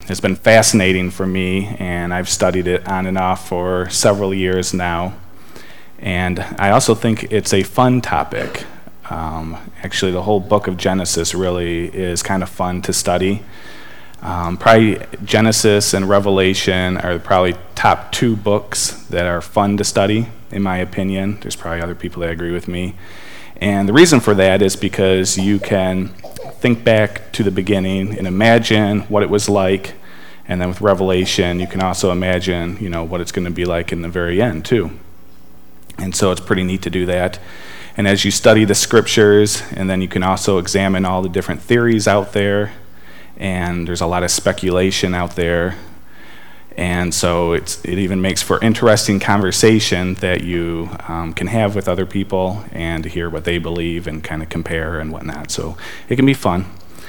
has been fascinating for me, and I've studied it on and off for several years now. And I also think it's a fun topic. Actually, the whole book of Genesis really is kind of fun to study. Probably Genesis and Revelation are probably top two books that are fun to study, in my opinion. There's probably other people that agree with me. And the reason for that is because you can think back to the beginning and imagine what it was like. And then with Revelation, you can also imagine, what it's going to be like in the very end, too. And so it's pretty neat to do that. And as you study the scriptures, and then you can also examine all the different theories out there, and there's a lot of speculation out there. And so it even makes for interesting conversation that you can have with other people and to hear what they believe and kind of compare and whatnot. So it can be fun.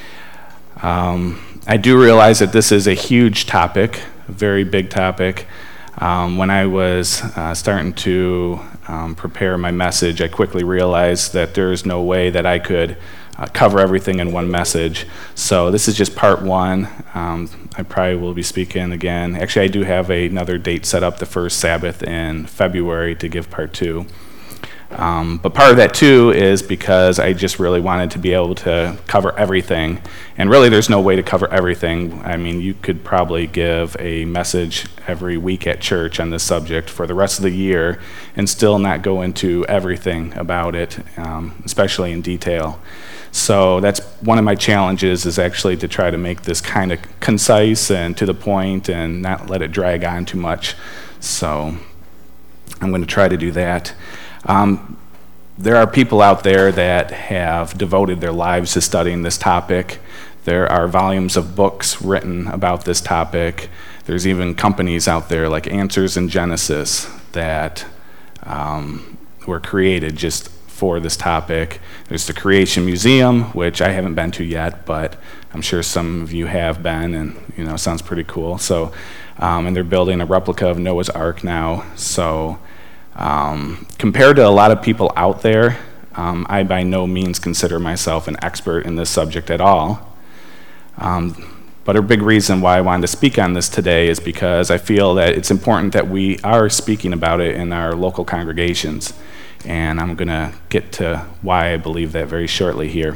I do realize that this is a huge topic, a very big topic. When I was starting to prepare my message, I quickly realized that there's no way that I could cover everything in one message. So this is just part one. I probably will be speaking again. Actually, I do have another date set up, the first Sabbath in February, to give part two. But part of that, too, is because I just really wanted to be able to cover everything. And really, there's no way to cover everything. I mean, you could probably give a message every week at church on this subject for the rest of the year and still not go into everything about it, especially in detail. So that's one of my challenges, is actually to try to make this kind of concise and to the point and not let it drag on too much. So I'm going to try to do that. There are people out there that have devoted their lives to studying this topic. There are volumes of books written about this topic. There's even companies out there like Answers in Genesis that were created just for this topic. There's the Creation Museum, which I haven't been to yet, but I'm sure some of you have been, and it sounds pretty cool. So, and they're building a replica of Noah's Ark now. So, compared to a lot of people out there, I by no means consider myself an expert in this subject at all. But a big reason why I wanted to speak on this today is because I feel that it's important that we are speaking about it in our local congregations. And I'm going to get to why I believe that very shortly here.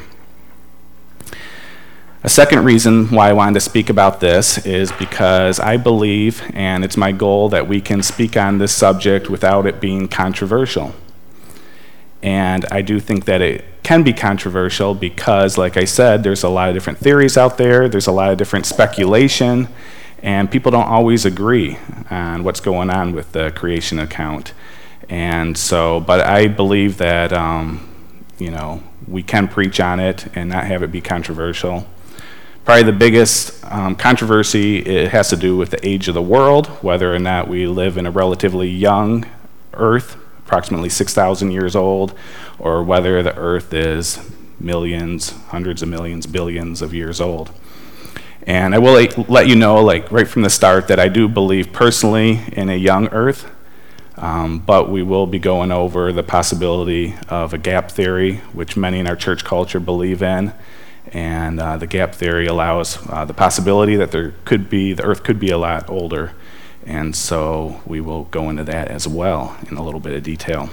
A second reason why I wanted to speak about this is because I believe, and it's my goal, that we can speak on this subject without it being controversial. And I do think that it can be controversial because, like I said, there's a lot of different theories out there, there's a lot of different speculation, and people don't always agree on what's going on with the creation account. And so, but I believe that, we can preach on it and not have it be controversial. Probably the biggest controversy, it has to do with the age of the world, whether or not we live in a relatively young earth, approximately 6,000 years old, or whether the earth is millions, hundreds of millions, billions of years old. And I will let you know, right from the start, that I do believe personally in a young earth. But we will be going over the possibility of a gap theory, which many in our church culture believe in. And the gap theory allows the possibility that the earth could be a lot older. And so we will go into that as well in a little bit of detail.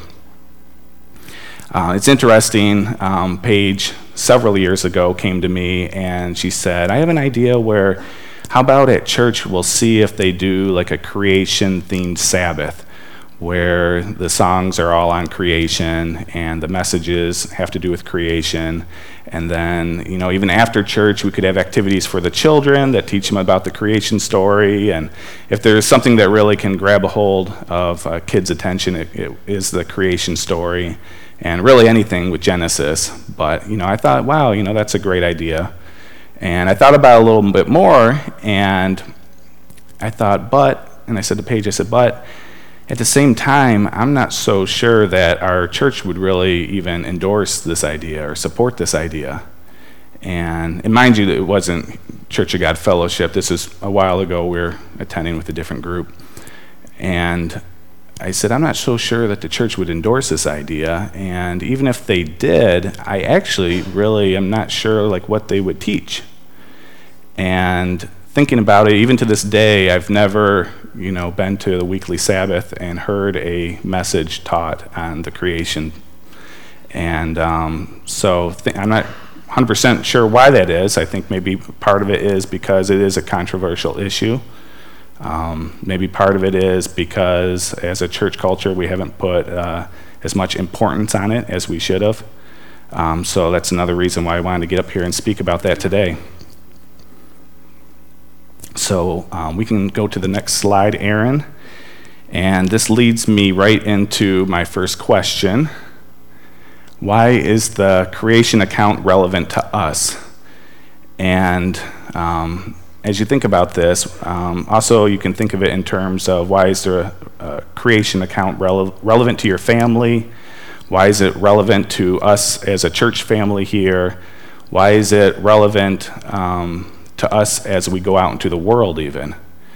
It's interesting, Paige several years ago came to me and she said, I have an idea where, how about at church we'll see if they do like a creation-themed Sabbath, where the songs are all on creation and the messages have to do with creation. And then, even after church, we could have activities for the children that teach them about the creation story. And if there's something that really can grab a hold of kids' attention, it is the creation story, and really anything with Genesis. But, I thought, wow, that's a great idea. And I thought about it a little bit more, and I thought, and I said to Paige, but at the same time, I'm not so sure that our church would really even endorse this idea or support this idea. And mind you, it wasn't Church of God Fellowship. This is a while ago. We were attending with a different group. And I said, I'm not so sure that the church would endorse this idea. And even if they did, I actually really am not sure what they would teach. And thinking about it, even to this day, I've never, been to the weekly Sabbath and heard a message taught on the creation. And so I'm not 100% sure why that is. I think maybe part of it is because it is a controversial issue. Maybe part of it is because as a church culture, we haven't put as much importance on it as we should have. So that's another reason why I wanted to get up here and speak about that today. So we can go to the next slide, Aaron. And this leads me right into my first question. Why is the creation account relevant to us? And as you think about this, also you can think of it in terms of why is there a creation account relevant to your family? Why is it relevant to us as a church family here? Why is it relevant to us as we go out into the world even?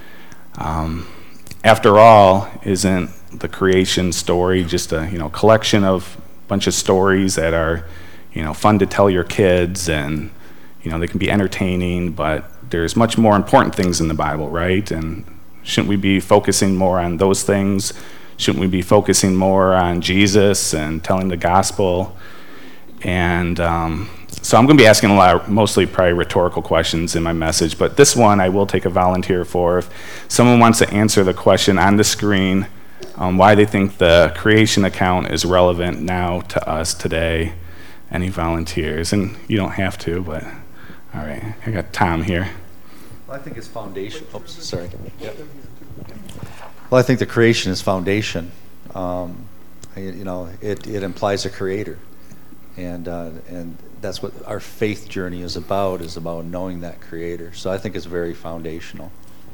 After all, isn't the creation story just a collection of bunch of stories that are fun to tell your kids, and they can be entertaining, but there's much more important things in the Bible, right? And shouldn't we be focusing more on those things? Shouldn't we be focusing more on Jesus and telling the gospel? And so I'm going to be asking a lot, mostly probably rhetorical questions in my message, but this one I will take a volunteer for. If someone wants to answer the question on the screen, why they think the creation account is relevant now to us today. Any volunteers? And you don't have to, but all right. I got Tom here. Well, I think it's foundation. Oops, sorry. Yep. Well, I think the creation is foundation. It implies a creator, and that's what our faith journey is about knowing that creator. So I think it's very foundational.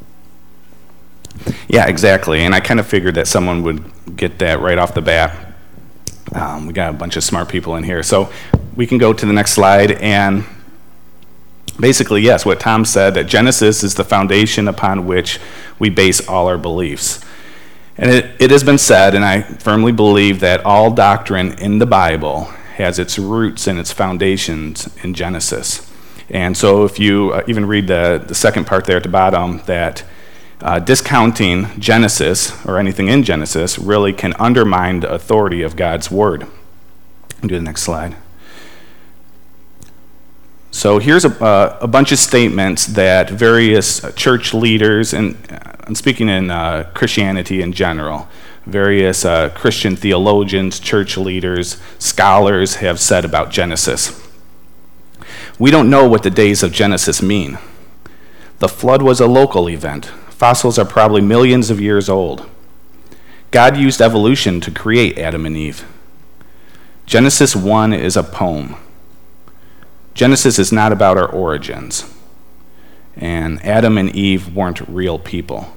Yeah, exactly. And I kind of figured that someone would get that right off the bat. We got a bunch of smart people in here. So we can go to the next slide. And basically, yes, what Tom said, that Genesis is the foundation upon which we base all our beliefs. And it has been said, and I firmly believe, that all doctrine in the Bible has its roots and its foundations in Genesis. And so if you even read the second part there at the bottom, that discounting Genesis or anything in Genesis really can undermine the authority of God's word. Do the next slide. So here's a bunch of statements that various church leaders, and I'm speaking in Christianity in general, various Christian theologians, church leaders, scholars have said about Genesis. We don't know what the days of Genesis mean. The flood was a local event. Fossils are probably millions of years old. God used evolution to create Adam and Eve. Genesis 1 is a poem. Genesis is not about our origins. And Adam and Eve weren't real people.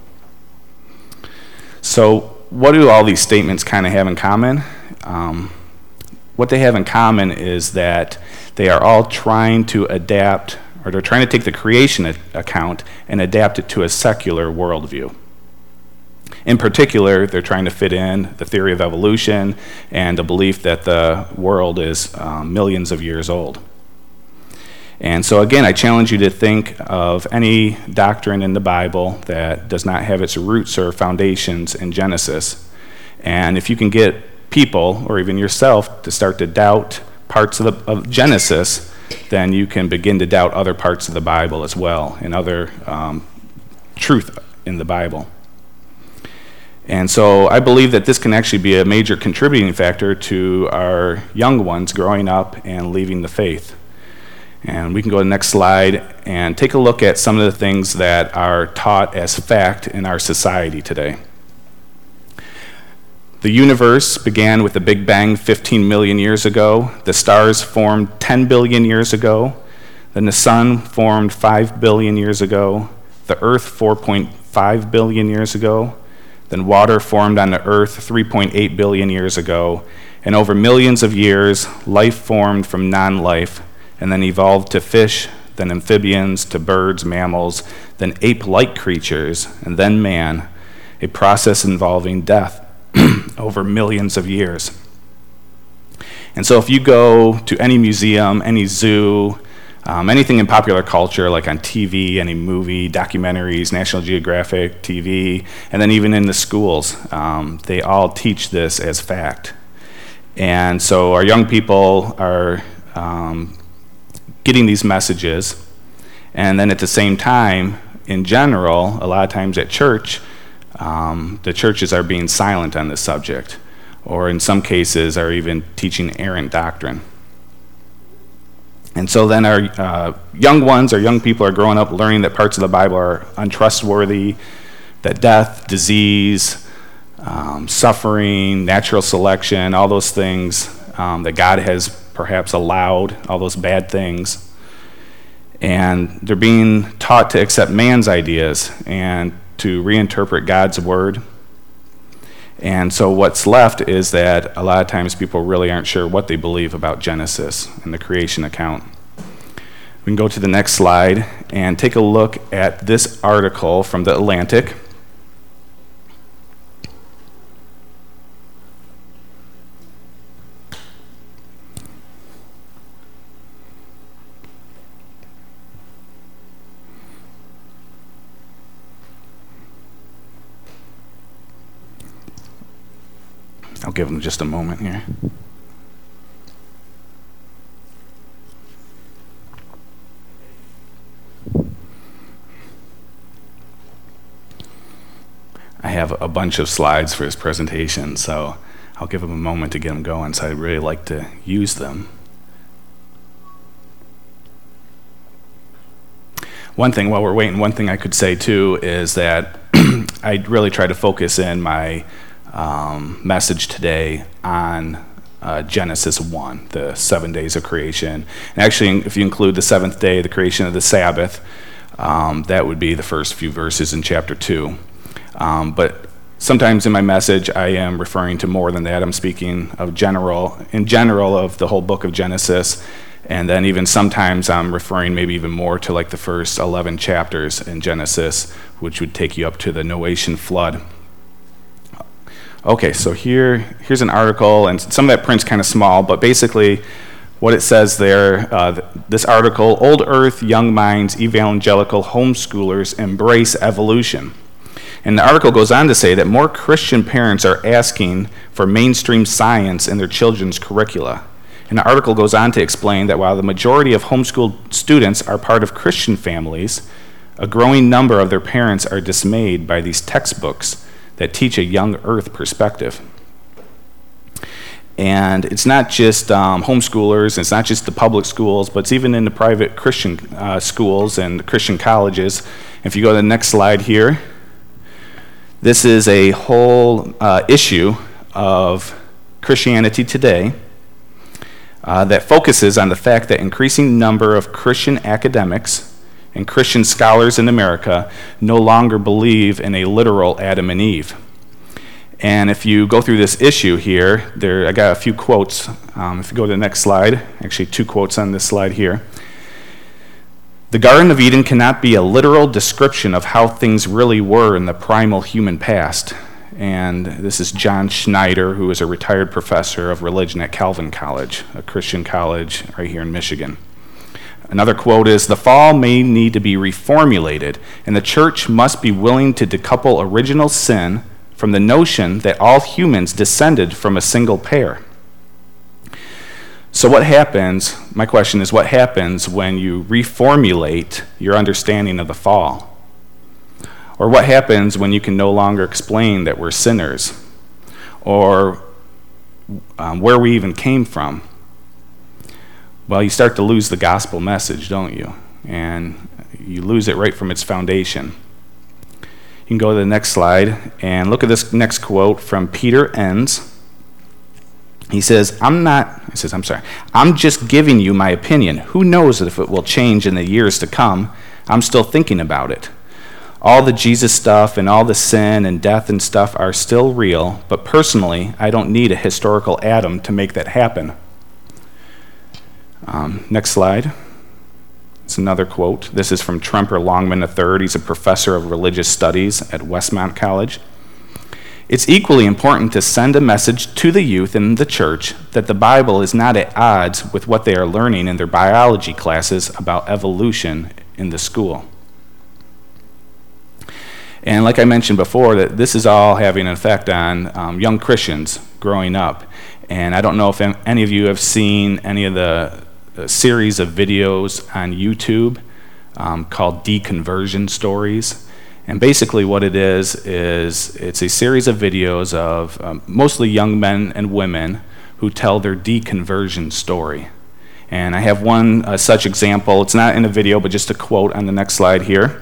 So what do all these statements kind of have in common? What they have in common is that they are all trying to adapt, or they're trying to take the creation account and adapt it to a secular worldview. In particular, they're trying to fit in the theory of evolution and the belief that the world is millions of years old. And so again, I challenge you to think of any doctrine in the Bible that does not have its roots or foundations in Genesis. And if you can get people, or even yourself, to start to doubt parts of Genesis, then you can begin to doubt other parts of the Bible as well, and other truth in the Bible. And so I believe that this can actually be a major contributing factor to our young ones growing up and leaving the faith. And we can go to the next slide and take a look at some of the things that are taught as fact in our society today. The universe began with the Big Bang 15 million years ago. The stars formed 10 billion years ago. Then the sun formed 5 billion years ago. The earth 4.5 billion years ago. Then water formed on the earth 3.8 billion years ago. And over millions of years, life formed from non-life, and then evolved to fish, then amphibians, to birds, mammals, then ape-like creatures, and then man, a process involving death over millions of years. And so if you go to any museum, any zoo, Anything in popular culture, like on TV, any movie, documentaries, National Geographic TV, and then even in the schools, they all teach this as fact. And so our young people are getting these messages, and then at the same time, in general, a lot of times at church, the churches are being silent on this subject, or in some cases are even teaching errant doctrine. And so then our young people are growing up learning that parts of the Bible are untrustworthy, that death, disease, suffering, natural selection, all those things that God has perhaps allowed, all those bad things. And they're being taught to accept man's ideas and to reinterpret God's word. And so what's left is that a lot of times people really aren't sure what they believe about Genesis and the creation account. We can go to the next slide and take a look at this article from the Atlantic. I'll give them just a moment here. I have a bunch of slides for his presentation, so I'll give him a moment to get them going, so I'd really like to use them. One thing, while we're waiting, one thing I could say too is that I really try to focus in my message today on Genesis 1, the 7 days of creation. And actually, if you include the seventh day, the creation of the Sabbath, that would be the first few verses in chapter 2. But sometimes in my message, I am referring to more than that. I'm speaking in general of the whole book of Genesis. And then even sometimes I'm referring maybe even more to like the first 11 chapters in Genesis, which would take you up to the Noachian flood. Okay, so here's an article, and some of that print's kind of small, but basically what it says there, this article, Old Earth Young Minds Evangelical Homeschoolers Embrace Evolution. And the article goes on to say that more Christian parents are asking for mainstream science in their children's curricula. And the article goes on to explain that while the majority of homeschooled students are part of Christian families, a growing number of their parents are dismayed by these textbooks that teach a young earth perspective. And it's not just homeschoolers, it's not just the public schools, but it's even in the private Christian schools and the Christian colleges. If you go to the next slide here, this is a whole issue of Christianity Today that focuses on the fact that increasing number of Christian academics and Christian scholars in America no longer believe in a literal Adam and Eve. And if you go through this issue here, I got a few quotes. If you go to the next slide, actually 2 quotes on this slide here. The Garden of Eden cannot be a literal description of how things really were in the primal human past. And this is John Schneider, who is a retired professor of religion at Calvin College, a Christian college right here in Michigan. Another quote is, the fall may need to be reformulated, and the church must be willing to decouple original sin from the notion that all humans descended from a single pair. So what happens, my question is, what happens when you reformulate your understanding of the fall? Or what happens when you can no longer explain that we're sinners? Or where we even came from? Well, you start to lose the gospel message, don't you? And you lose it right from its foundation. You can go to the next slide and look at this next quote from Peter Enns. He says, I'm just giving you my opinion. Who knows if it will change in the years to come? I'm still thinking about it. All the Jesus stuff and all the sin and death and stuff are still real, but personally, I don't need a historical Adam to make that happen. Next slide. It's another quote. This is from Tremper Longman III. He's a professor of religious studies at Westmont College. It's equally important to send a message to the youth in the church that the Bible is not at odds with what they are learning in their biology classes about evolution in the school. And like I mentioned before, that this is all having an effect on young Christians growing up. And I don't know if any of you have seen any of the series of videos on YouTube called Deconversion Stories. And basically what it is it's a series of videos of mostly young men and women who tell their deconversion story. And I have one such example. It's not in a video, but just a quote on the next slide here.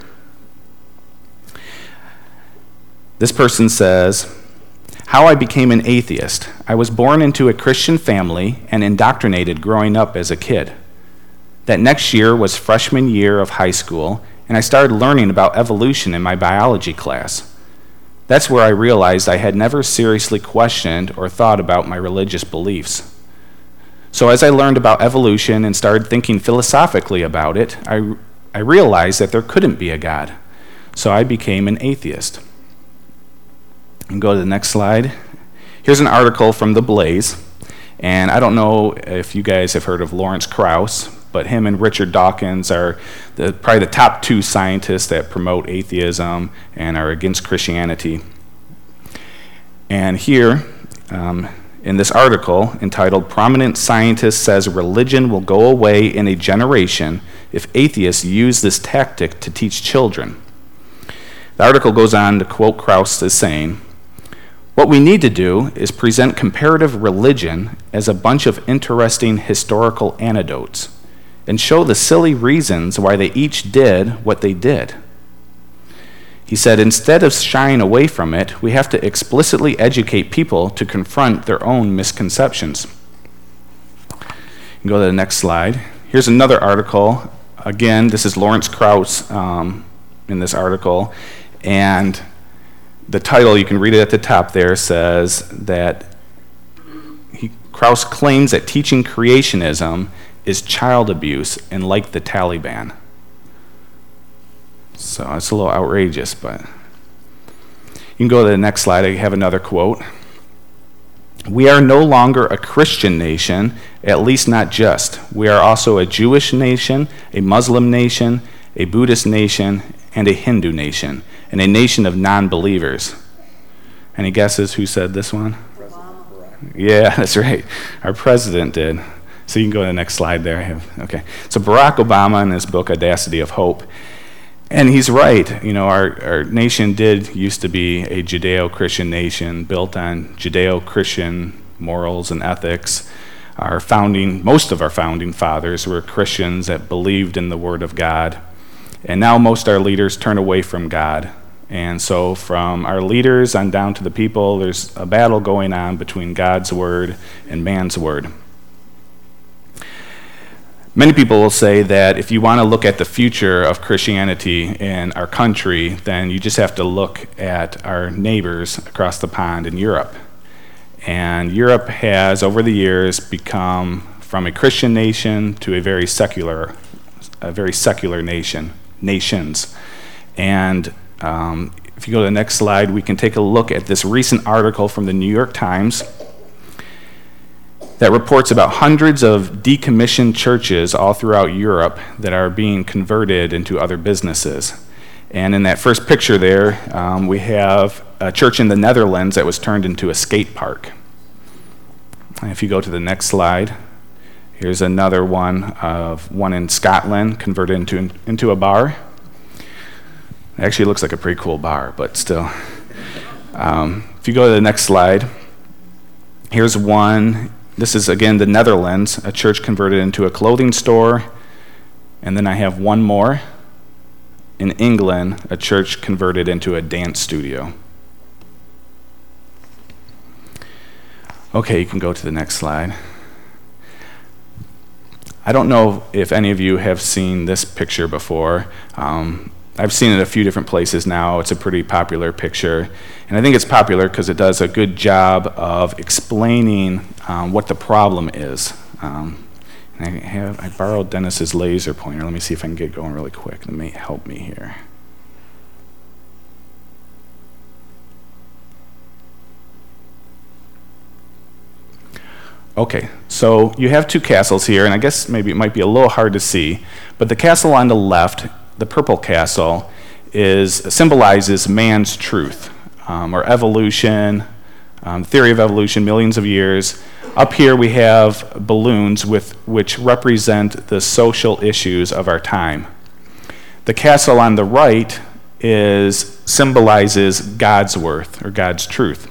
This person says, "How I became an atheist. I was born into a Christian family and indoctrinated growing up as a kid. That next year was freshman year of high school, and I started learning about evolution in my biology class. That's where I realized I had never seriously questioned or thought about my religious beliefs. So as I learned about evolution and started thinking philosophically about it, I realized that there couldn't be a God. So I became an atheist." And go to the next slide. Here's an article from The Blaze, and I don't know if you guys have heard of Lawrence Krauss, but him and Richard Dawkins are probably the top two scientists that promote atheism and are against Christianity. And here, in this article entitled "Prominent Scientist Says Religion Will Go Away in a Generation If Atheists Use This Tactic to Teach Children," the article goes on to quote Krauss as saying, "What we need to do is present comparative religion as a bunch of interesting historical anecdotes and show the silly reasons why they each did what they did." He said, "Instead of shying away from it, we have to explicitly educate people to confront their own misconceptions." You can go to the next slide. Here's another article. Again, this is Lawrence Krauss in this article, and the title, you can read it at the top there, says that Krauss claims that teaching creationism is child abuse and like the Taliban. So it's a little outrageous, but you can go to the next slide. I have another quote. "We are no longer a Christian nation, at least not just. We are also a Jewish nation, a Muslim nation, a Buddhist nation, and a Hindu nation, and a nation of non-believers." Any guesses who said this one? Yeah, that's right. Our president did. So you can go to the next slide there. Okay. So Barack Obama in his book, Audacity of Hope, and he's right. You know, our nation did used to be a Judeo-Christian nation built on Judeo-Christian morals and ethics. Most of our founding fathers were Christians that believed in the Word of God. And now most of our leaders turn away from God. And so from our leaders on down to the people, there's a battle going on between God's Word and man's Word. Many people will say that if you want to look at the future of Christianity in our country, then you just have to look at our neighbors across the pond in Europe. And Europe has, over the years, become from a Christian nation to a very secular nations. And if you go to the next slide, we can take a look at this recent article from the New York Times that reports about hundreds of decommissioned churches all throughout Europe that are being converted into other businesses. And in that first picture there, we have a church in the Netherlands that was turned into a skate park. And if you go to the next slide, here's another one in Scotland converted into a bar. It actually looks like a pretty cool bar, but still. If you go to the next slide, here's one. This is, again, the Netherlands, a church converted into a clothing store. And then I have one more. In England, a church converted into a dance studio. Okay, you can go to the next slide. I don't know if any of you have seen this picture before. I've seen it a few different places now. It's a pretty popular picture. And I think it's popular because it does a good job of explaining what the problem is. I borrowed Dennis's laser pointer. Let me see if I can get going really quick. That may help me here. Okay, so you have two castles here, and I guess maybe it might be a little hard to see, but the castle on the left, the purple castle, symbolizes man's truth, or evolution, theory of evolution, millions of years. Up here we have balloons which represent the social issues of our time. The castle on the right symbolizes God's worth, or God's truth.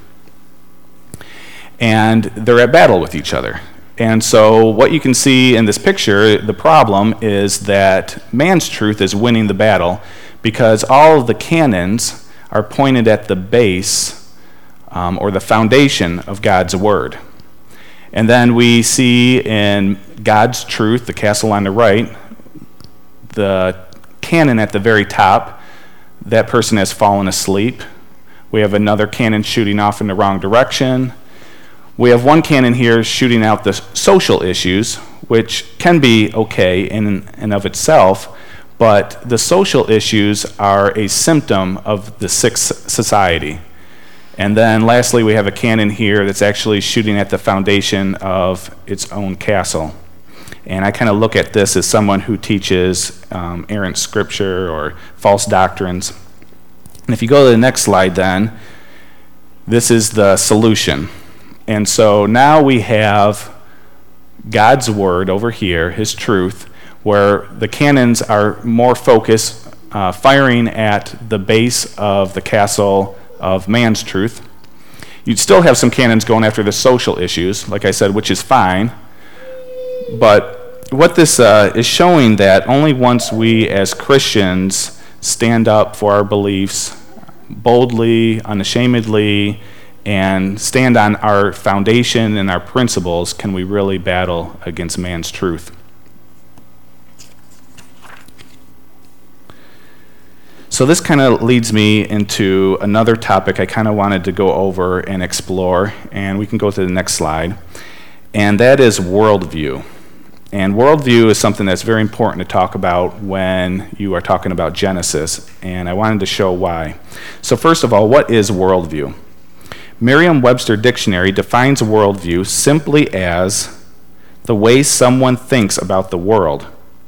And they're at battle with each other. And so what you can see in this picture, the problem is that man's truth is winning the battle because all of the cannons are pointed at the base or the foundation of God's word. And then we see in God's truth, the castle on the right, the cannon at the very top, that person has fallen asleep. We have another cannon shooting off in the wrong direction. We have one cannon here shooting out the social issues, which can be okay in and of itself, but the social issues are a symptom of the sick society. And then lastly, we have a cannon here that's actually shooting at the foundation of its own castle. And I kind of look at this as someone who teaches errant scripture or false doctrines. And if you go to the next slide then, this is the solution. And so now we have God's word over here, his truth, where the cannons are more focused, firing at the base of the castle of man's truth. You'd still have some cannons going after the social issues, like I said, which is fine. But what this is showing that only once we as Christians stand up for our beliefs boldly, unashamedly, and stand on our foundation and our principles can we really battle against man's truth. So this kind of leads me into another topic I kind of wanted to go over and explore, and we can go to the next slide, and that is worldview. And worldview is something that's very important to talk about when you are talking about Genesis, and I wanted to show why. So first of all, what is worldview? Merriam-Webster Dictionary defines worldview simply as the way someone thinks about the world.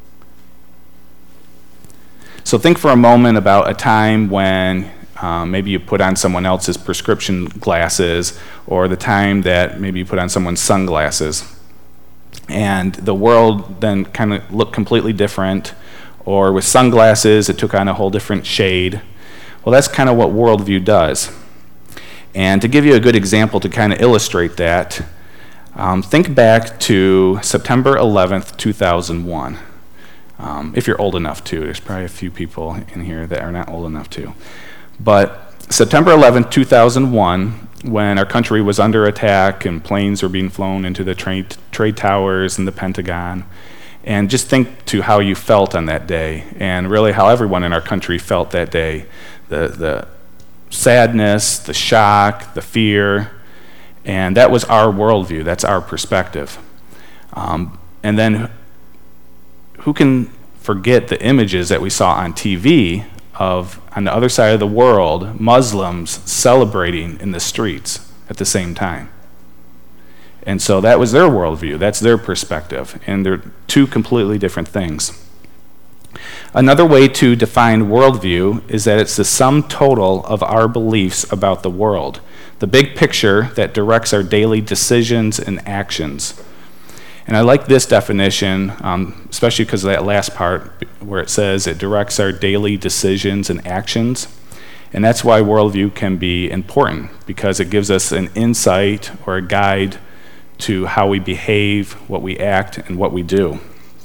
So think for a moment about a time when maybe you put on someone else's prescription glasses, or the time that maybe you put on someone's sunglasses. And the world then kind of looked completely different, or with sunglasses it took on a whole different shade. Well, that's kind of what worldview does. And to give you a good example to kind of illustrate that, think back to September 11th, 2001. If you're old enough to. There's probably a few people in here that are not old enough to. But September 11th, 2001, when our country was under attack and planes were being flown into the trade towers and the Pentagon, and just think to how you felt on that day, and really how everyone in our country felt that day. The sadness, the shock, the fear, and that was our worldview. That's our perspective. And then who can forget the images that we saw on TV of, on the other side of the world, Muslims celebrating in the streets at the same time? And so that was their worldview. That's their perspective. And they're two completely different things. Another way to define worldview is that it's the sum total of our beliefs about the world, the big picture that directs our daily decisions and actions. And I like this definition, especially because of that last part where it says it directs our daily decisions and actions. And that's why worldview can be important, because it gives us an insight or a guide to how we behave, what we act, and what we do.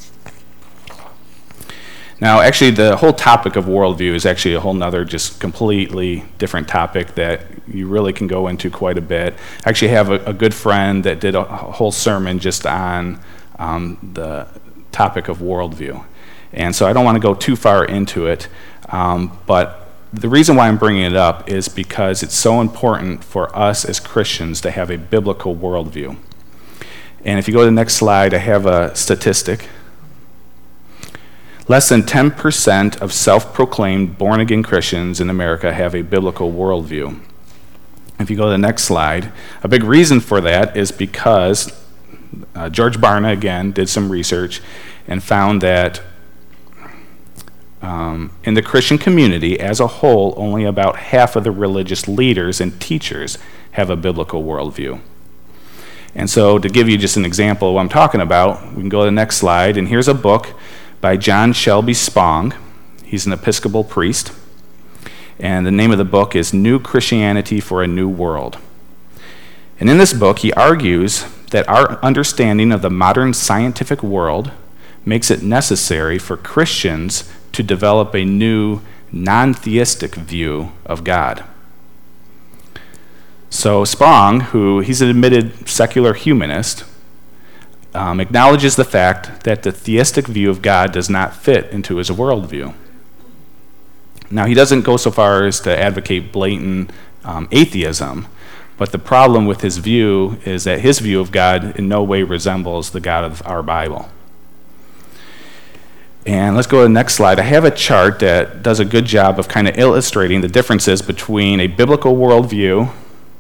Now, actually, the whole topic of worldview is actually a whole nother, just completely different topic that you really can go into quite a bit. I actually have a good friend that did a whole sermon just on the topic of worldview. And so I don't want to go too far into it, but the reason why I'm bringing it up is because it's so important for us as Christians to have a biblical worldview. And if you go to the next slide, I have a statistic. Less than 10% of self-proclaimed born-again Christians in America have a biblical worldview. If you go to the next slide, a big reason for that is because George Barna, again, did some research and found that in the Christian community as a whole, only about half of the religious leaders and teachers have a biblical worldview. And so to give you just an example of what I'm talking about, we can go to the next slide, and here's a book by John Shelby Spong. He's an Episcopal priest, and the name of the book is New Christianity for a New World. And in this book, he argues that our understanding of the modern scientific world makes it necessary for Christians to develop a new non-theistic view of God. So Spong, he's an admitted secular humanist, acknowledges the fact that the theistic view of God does not fit into his worldview. Now, he doesn't go so far as to advocate blatant atheism, but the problem with his view is that his view of God in no way resembles the God of our Bible. And let's go to the next slide. I have a chart that does a good job of kind of illustrating the differences between a biblical worldview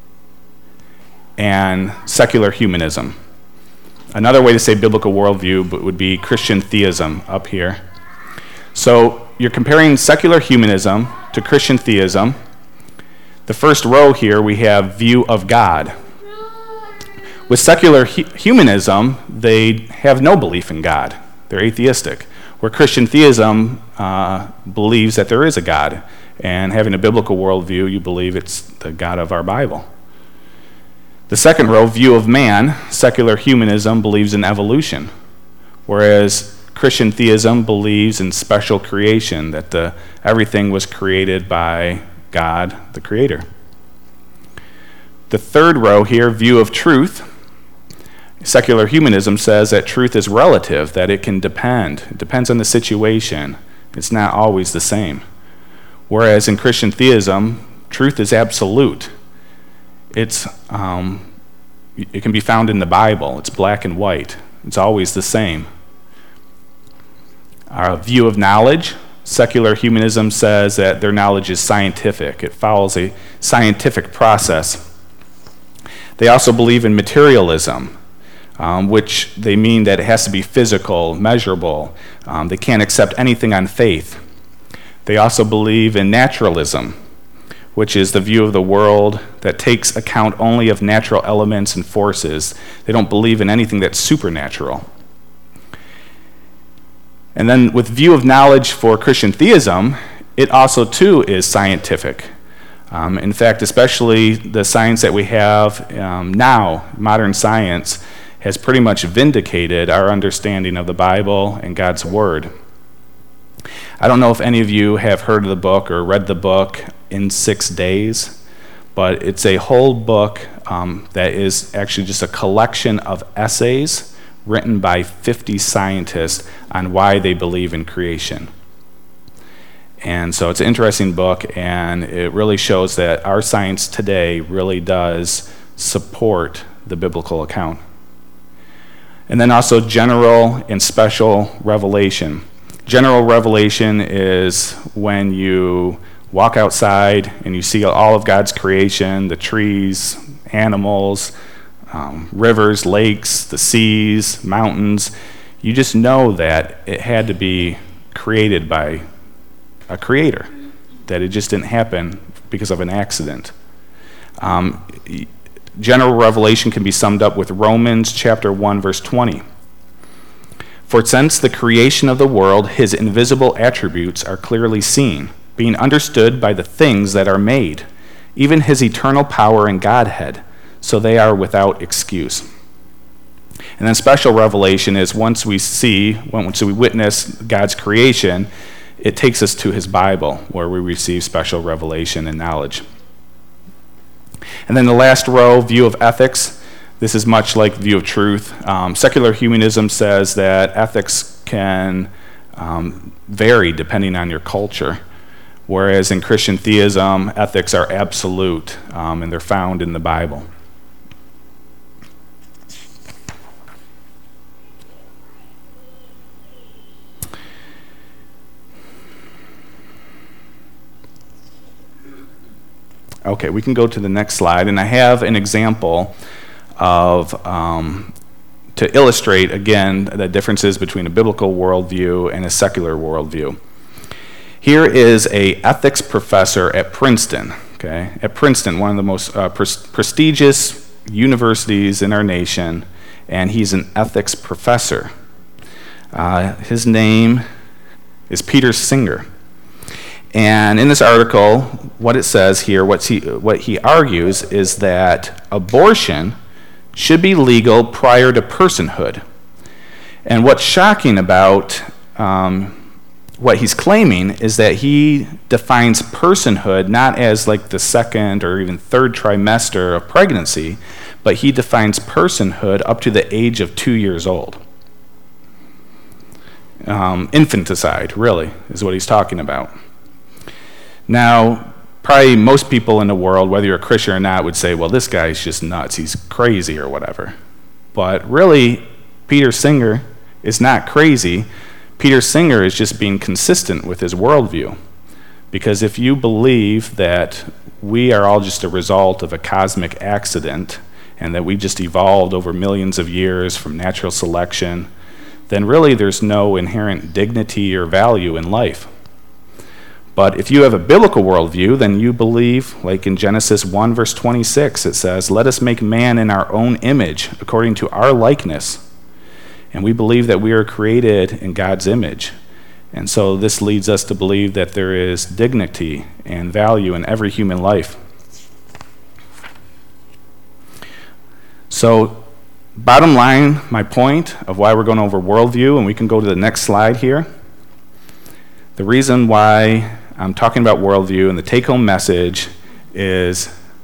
and secular humanism. Another way to say biblical worldview would be Christian theism up here. So you're comparing secular humanism to Christian theism. The first row here, we have view of God. With secular humanism, they have no belief in God. They're atheistic. Where Christian theism believes that there is a God, and having a biblical worldview, you believe it's the God of our Bible. The second row, view of man, secular humanism believes in evolution, whereas Christian theism believes in special creation, that everything was created by God, the Creator. The third row here, view of truth, secular humanism says that truth is relative, that it can depend. It depends on the situation. It's not always the same. Whereas in Christian theism, truth is absolute. It can be found in the Bible. It's black and white. It's always the same. Our view of knowledge, secular humanism says that their knowledge is scientific. It follows a scientific process. They also believe in materialism, which they mean that it has to be physical, measurable. They can't accept anything on faith. They also believe in naturalism, which is the view of the world that takes account only of natural elements and forces. They don't believe in anything that's supernatural. And then with view of knowledge for Christian theism, it also too is scientific. In fact, especially the science that we have now, modern science, has pretty much vindicated our understanding of the Bible and God's Word. I don't know if any of you have heard of the book or read the book In 6 Days, but it's a whole book that is actually just a collection of essays written by 50 scientists on why they believe in creation. And so it's an interesting book, and it really shows that our science today really does support the biblical account. And then also general and special revelation. General revelation is when you walk outside and you see all of God's creation, the trees, animals, rivers, lakes, the seas, mountains. You just know that it had to be created by a creator, that it just didn't happen because of an accident. General revelation can be summed up with Romans chapter 1, verse 20. For since the creation of the world, his invisible attributes are clearly seen, being understood by the things that are made, even his eternal power and Godhead, so they are without excuse. And then special revelation is once we witness God's creation, it takes us to his Bible, where we receive special revelation and knowledge. And then the last row, view of ethics. This is much like view of truth. Secular humanism says that ethics can vary depending on your culture, whereas in Christian theism, ethics are absolute, and they're found in the Bible. Okay, we can go to the next slide, and I have an example of to illustrate, again, the differences between a biblical worldview and a secular worldview. Here is a ethics professor at Princeton, okay? At Princeton, one of the most prestigious universities in our nation, and he's an ethics professor. His name is Peter Singer. And in this article, what it says here, what he argues is that abortion should be legal prior to personhood. And what's shocking about what he's claiming is that he defines personhood not as like the second or even third trimester of pregnancy, but he defines personhood up to the age of 2 years old. Infanticide, really, is what he's talking about. Now, probably most people in the world, whether you're a Christian or not, would say, well, this guy's just nuts, he's crazy or whatever. But really, Peter Singer is not crazy. Peter Singer is just being consistent with his worldview. Because if you believe that we are all just a result of a cosmic accident and that we just evolved over millions of years from natural selection, then really there's no inherent dignity or value in life. But if you have a biblical worldview, then you believe, like in Genesis 1, verse 26, it says, "Let us make man in our own image, according to our likeness." And we believe that we are created in God's image. And so this leads us to believe that there is dignity and value in every human life. So, bottom line, my point of why we're going over worldview, and we can go to the next slide here. The reason why I'm talking about worldview and the take-home message is,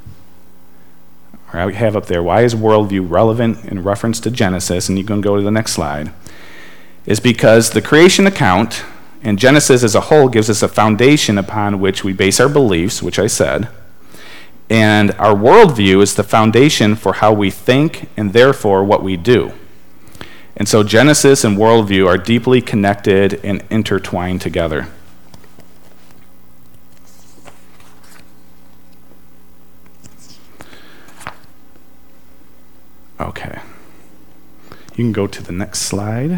or I have up there, why is worldview relevant in reference to Genesis? And you can go to the next slide. Is because the creation account and Genesis as a whole gives us a foundation upon which we base our beliefs, which I said. And our worldview is the foundation for how we think and therefore what we do. And so Genesis and worldview are deeply connected and intertwined together. Okay. You can go to the next slide.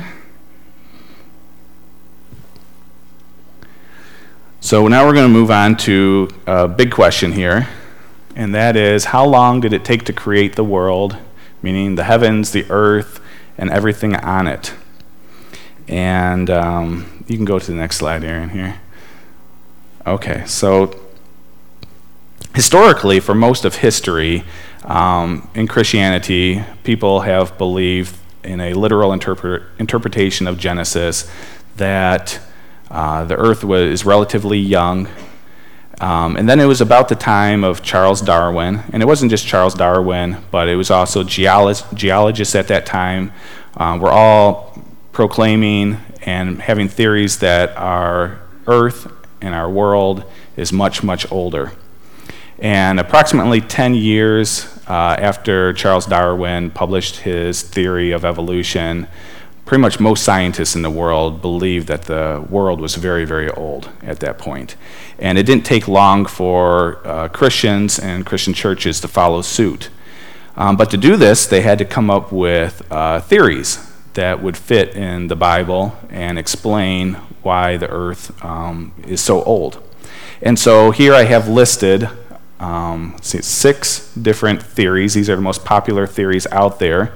So now we're going to move on to a big question here, and that is, how long did it take to create the world, meaning the heavens, the earth, and everything on it? And you can go to the next slide, Aaron, here. Okay, so historically, for most of history, in Christianity, people have believed in a literal interpretation of Genesis that the earth is relatively young. And then it was about the time of Charles Darwin. And it wasn't just Charles Darwin, but it was also geologists at that time were all proclaiming and having theories that our earth and our world is much, much older. And approximately 10 years after Charles Darwin published his theory of evolution, pretty much most scientists in the world believed that the world was very, very old at that point. And it didn't take long for Christians and Christian churches to follow suit. But to do this, they had to come up with theories that would fit in the Bible and explain why the earth is so old. And so here I have listed 6 different theories. These are the most popular theories out there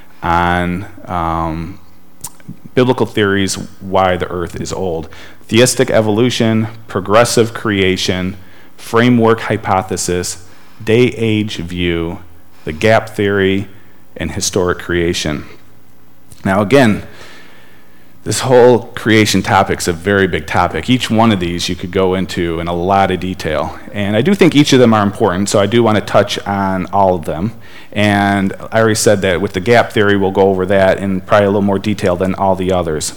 on biblical theories why the earth is old. Theistic evolution, progressive creation, framework hypothesis, day-age view, the gap theory, and historic creation. Now again, this whole creation topic is a very big topic. Each one of these you could go into in a lot of detail. And I do think each of them are important, so I do want to touch on all of them. And I already said that with the gap theory, we'll go over that in probably a little more detail than all the others.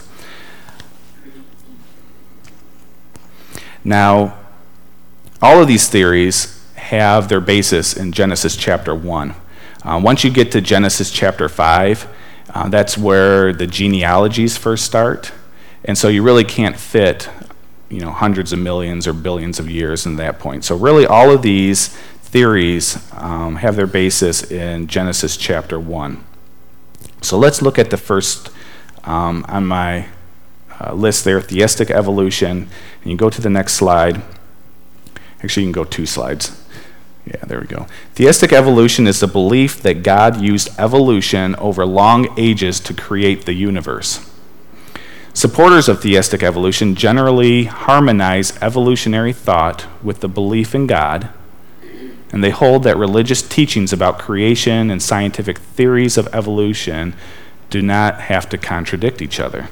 Now, all of these theories have their basis in Genesis chapter 1. Once you get to Genesis chapter 5, that's where the genealogies first start. And so you really can't fit, hundreds of millions or billions of years in that point. So really all of these theories have their basis in Genesis chapter 1. So let's look at the first on my list there, theistic evolution. And you go to the next slide. Actually, you can go 2 slides. Yeah, there we go. Theistic evolution is the belief that God used evolution over long ages to create the universe. Supporters of theistic evolution generally harmonize evolutionary thought with the belief in God, and they hold that religious teachings about creation and scientific theories of evolution do not have to contradict each other.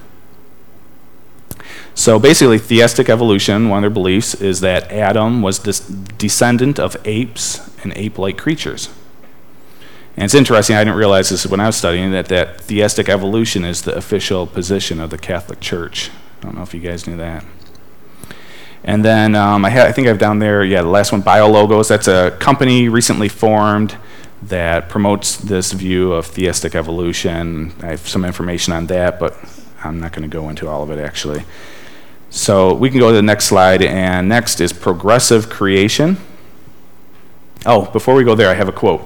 So basically, theistic evolution, one of their beliefs, is that Adam was the descendant of apes and ape-like creatures. And it's interesting, I didn't realize this when I was studying, that theistic evolution is the official position of the Catholic Church. I don't know if you guys knew that. And then I think I have down there, the last one, BioLogos. That's a company recently formed that promotes this view of theistic evolution. I have some information on that, but I'm not going to go into all of it, actually. So we can go to the next slide, and next is progressive creation. Oh, before we go there, I have a quote.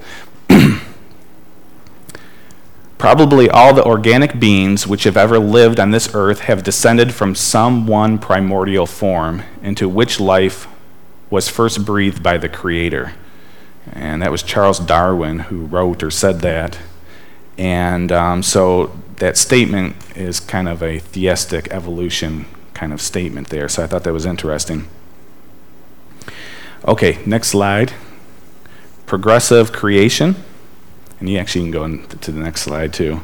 Probably all the organic beings which have ever lived on this earth have descended from some one primordial form into which life was first breathed by the Creator. And that was Charles Darwin who wrote or said that. And so that statement is kind of a theistic evolution kind of statement there. So I thought that was interesting. Okay, next slide. Progressive creation. And you actually can go to the next slide too.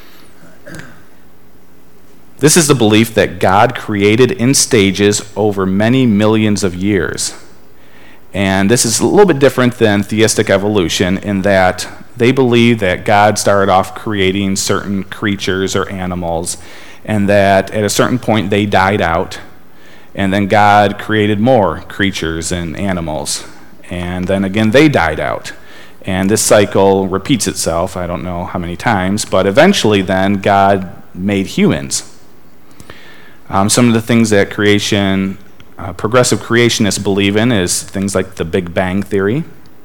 This is the belief that God created in stages over many millions of years. And this is a little bit different than theistic evolution in that they believe that God started off creating certain creatures or animals, and that at a certain point they died out, and then God created more creatures and animals, and then again they died out. And this cycle repeats itself, I don't know how many times, but eventually then God made humans. Some of the things that progressive creationists believe in is things like the Big Bang Theory.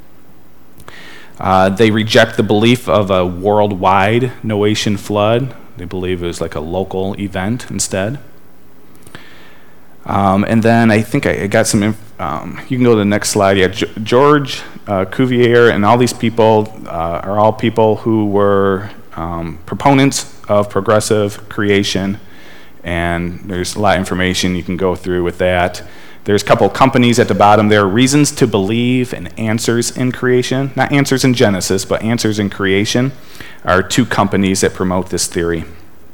They reject the belief of a worldwide Noachian flood. They believe it was like a local event instead. And then I think I got some, you can go to the next slide. Yeah, George Cuvier and all these people are all people who were proponents of progressive creation. And there's a lot of information you can go through with that. There's a couple companies at the bottom there, Reasons to Believe and Answers in Creation. Not Answers in Genesis, but Answers in Creation are 2 companies that promote this theory.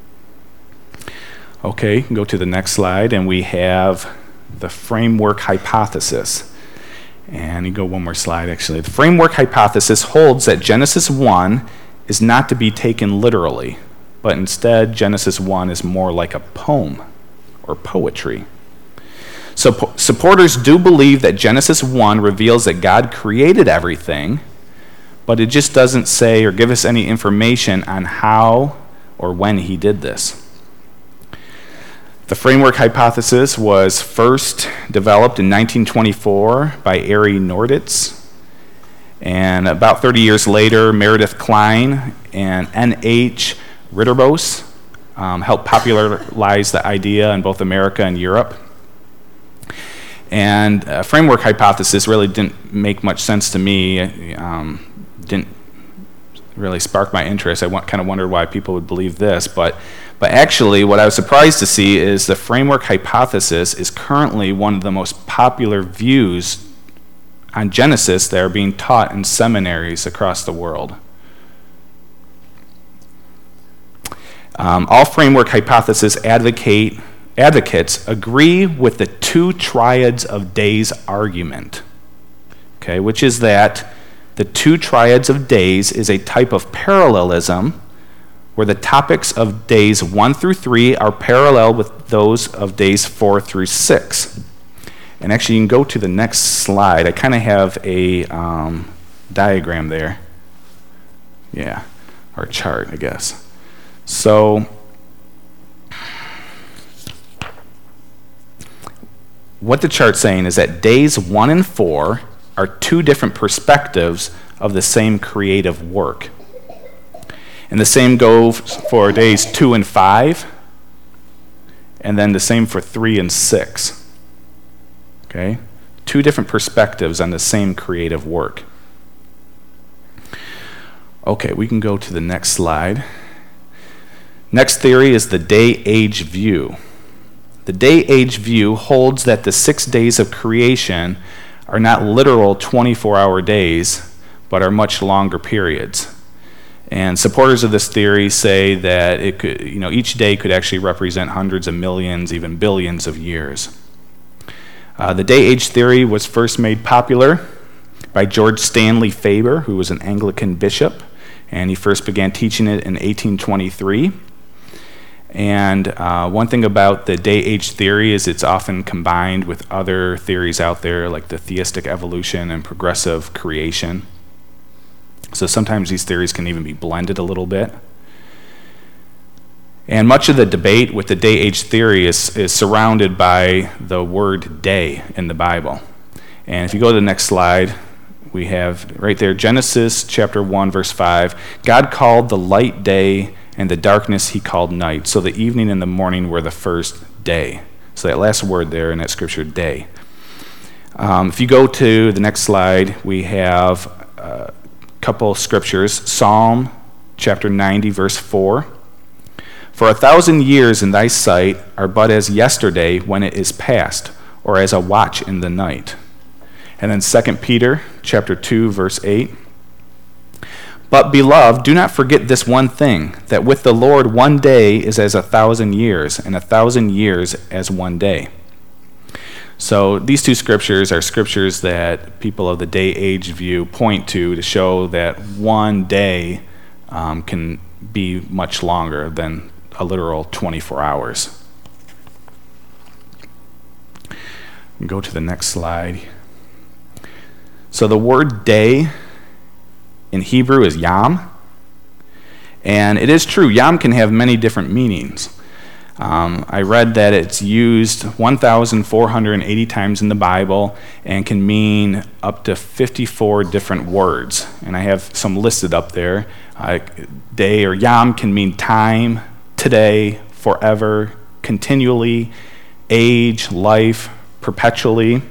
Okay, you can go to the next slide, and we have the framework hypothesis. And you go one more slide, actually. The framework hypothesis holds that Genesis 1 is not to be taken literally, but instead Genesis 1 is more like a poem or poetry. So supporters do believe that Genesis 1 reveals that God created everything, but it just doesn't say or give us any information on how or when he did this. The framework hypothesis was first developed in 1924 by Ari Norditz, and about 30 years later, Meredith Kline and N.H. Ritterbos helped popularize the idea in both America and Europe. And framework hypothesis really didn't make much sense to me. Didn't really spark my interest. I kind of wondered why people would believe this, but actually what I was surprised to see is the framework hypothesis is currently one of the most popular views on Genesis that are being taught in seminaries across the world. All framework hypothesis advocates agree with the 2 triads of days argument, okay, which is that the 2 triads of days is a type of parallelism where the topics of days 1 through 3 are parallel with those of days 4 through 6. And actually, you can go to the next slide. I kind of have a diagram there. Yeah, or chart, I guess. So, what the chart's saying is that days 1 and 4 are 2 different perspectives of the same creative work. And the same goes for days 2 and 5, and then the same for 3 and 6. Okay? 2 different perspectives on the same creative work. Okay, we can go to the next slide. Next theory is the day-age view. The day-age view holds that the 6 days of creation are not literal 24-hour days, but are much longer periods. And supporters of this theory say that it could, each day could actually represent hundreds of millions, even billions of years. The day-age theory was first made popular by George Stanley Faber, who was an Anglican bishop, and he first began teaching it in 1823. And one thing about the day-age theory is it's often combined with other theories out there, like the theistic evolution and progressive creation. So sometimes these theories can even be blended a little bit. And much of the debate with the day-age theory is surrounded by the word day in the Bible. And if you go to the next slide, we have right there, Genesis chapter 1, verse 5. God called the light day, and the darkness he called night. So the evening and the morning were the first day. So that last word there in that scripture, day. If you go to the next slide, we have a couple scriptures. Psalm chapter 90, verse 4. For 1,000 years in thy sight are but as yesterday when it is past, or as a watch in the night. And then 2 Peter chapter 2, verse 8. But, beloved, do not forget this one thing, that with the Lord 1 day is as 1,000 years, and 1,000 years as 1 day. So these 2 scriptures are scriptures that people of the day-age view point to show that 1 day can be much longer than a literal 24 hours. Go to the next slide. So the word day in Hebrew is yom, and it is true, yom can have many different meanings. I read that it's used 1,480 times in the Bible and can mean up to 54 different words, and I have some listed up there. Day or yom can mean time, today, forever, continually, age, life, perpetually.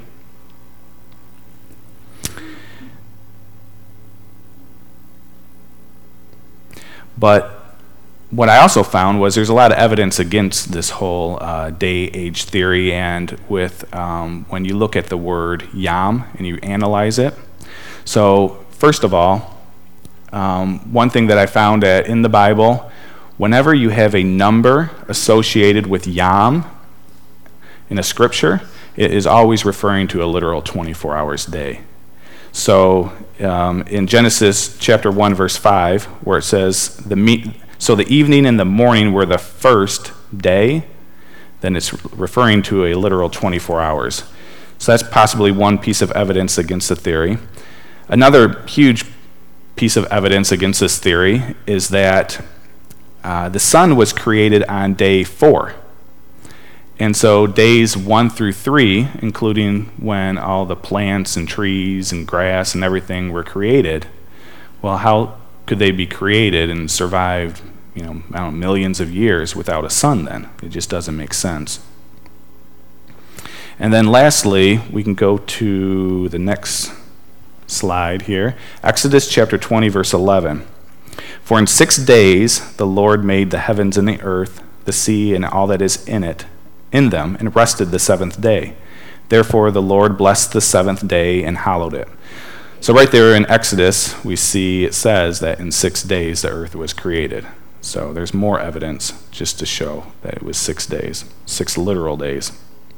But what I also found was there's a lot of evidence against this whole day-age theory, and with when you look at the word yom and you analyze it. So first of all, one thing that I found in the Bible, whenever you have a number associated with yom in a scripture, it is always referring to a literal 24 hours day. So in Genesis chapter 1, verse 5, where it says, so the evening and the morning were the first day, then it's referring to a literal 24 hours. So that's possibly one piece of evidence against the theory. Another huge piece of evidence against this theory is that the sun was created on day 4. And so days 1 through 3, including when all the plants and trees and grass and everything were created, well, how could they be created and survived, millions of years without a sun then? It just doesn't make sense. And then lastly, we can go to the next slide here. Exodus chapter 20, verse 11. For in 6 days the Lord made the heavens and the earth, the sea, and all that is in them, and rested the 7th day. Therefore the Lord blessed the 7th day and hallowed it. So right there in Exodus, we see it says that in 6 days the earth was created. So there's more evidence just to show that it was 6 days, 6 literal days.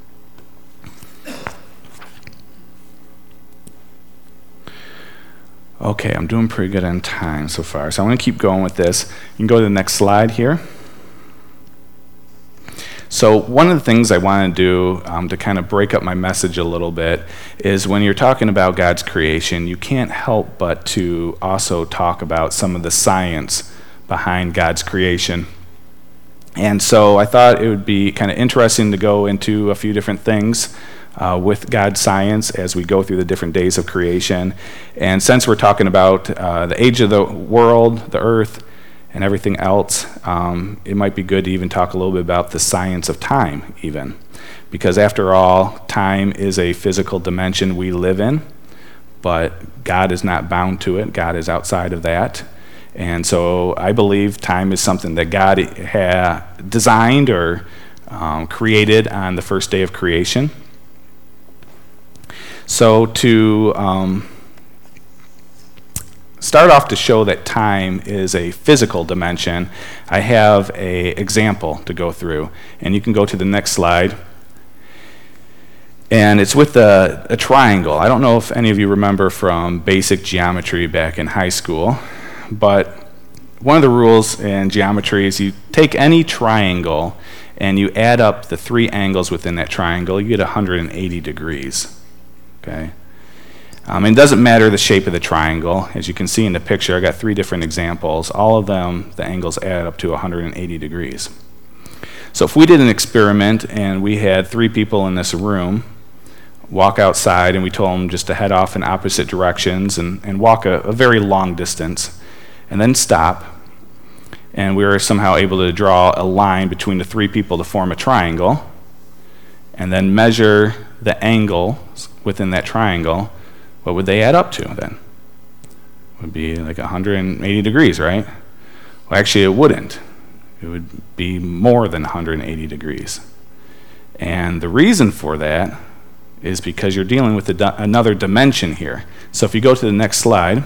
Okay, I'm doing pretty good on time so far, so I'm going to keep going with this. You can go to the next slide here. So one of the things I want to do to kind of break up my message a little bit is when you're talking about God's creation, you can't help but to also talk about some of the science behind God's creation. And so I thought it would be kind of interesting to go into a few different things with God's science as we go through the different days of creation. And since we're talking about the age of the world, the earth, and everything else, it might be good to even talk a little bit about the science of time even. Because after all, time is a physical dimension we live in, but God is not bound to it. God is outside of that. And so I believe time is something that God had designed or created on the first day of creation. So to start off to show that time is a physical dimension, I have an example to go through. And you can go to the next slide. And it's with a triangle. I don't know if any of you remember from basic geometry back in high school, but one of the rules in geometry is you take any triangle and you add up the three angles within that triangle, you get 180 degrees. Okay? It doesn't matter the shape of the triangle. As you can see in the picture, I got three different examples. All of them, the angles add up to 180 degrees. So if we did an experiment and we had three people in this room walk outside and we told them just to head off in opposite directions and walk a very long distance and then stop, and we were somehow able to draw a line between the three people to form a triangle and then measure the angles within that triangle, what would they add up to then? It would be like 180 degrees, right? Well, actually it wouldn't. It would be more than 180 degrees. And the reason for that is because you're dealing with another dimension here. So if you go to the next slide,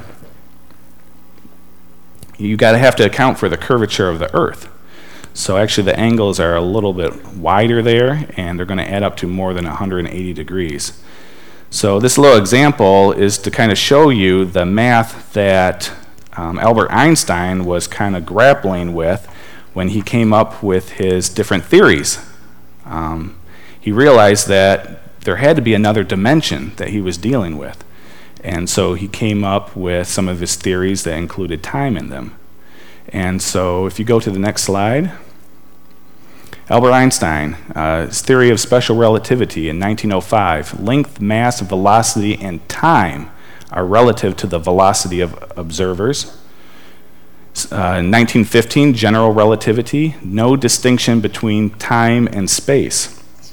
you have to account for the curvature of the Earth. So actually the angles are a little bit wider there, and they're going to add up to more than 180 degrees. So this little example is to kind of show you the math that Albert Einstein was kind of grappling with when he came up with his different theories. He realized that there had to be another dimension that he was dealing with. And so he came up with some of his theories that included time in them. And so if you go to the next slide, Albert Einstein, his theory of special relativity in 1905, length, mass, velocity, and time are relative to the velocity of observers. In 1915, general relativity, no distinction between time and space.